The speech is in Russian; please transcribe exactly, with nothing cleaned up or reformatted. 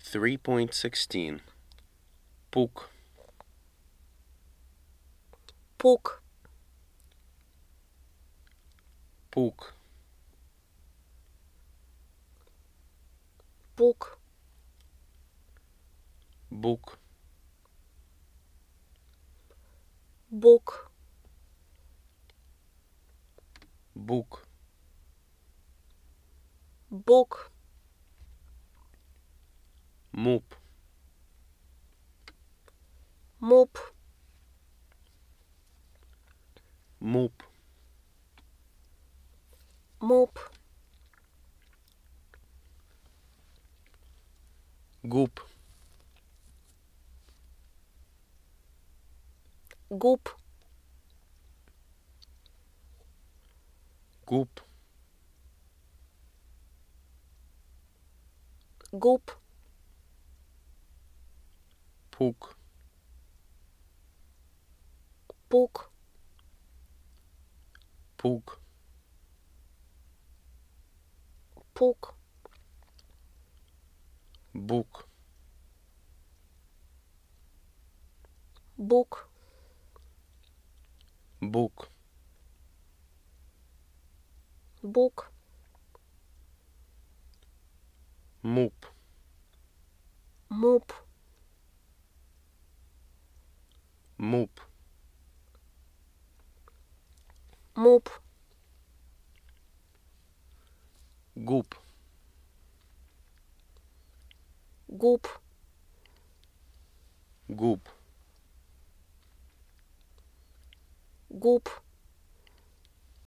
three point sixteen. Пук. Пук. Пук. Пук. Бук. Бук. Бук. Бук. Муп. Муп. Муп. Муп. Губ. Губ. Губ. Губ. Пук. Пук. Пук. Пук. Бук. Бук. Бук. Бук. Муп. Муп. Муп. Муп. Губ. Губ. Губ. Губ.